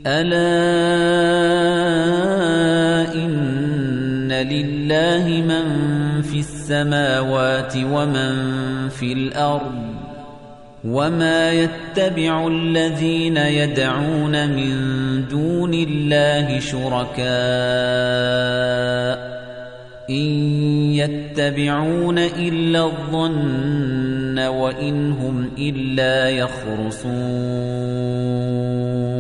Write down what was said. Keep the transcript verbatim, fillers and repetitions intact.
ألا إن لله من في السماوات ومن في الأرض وما يتبع الذين يدعون من دون الله شركاء إن يتبعون إلا الظن وإن هم إلا يخرصون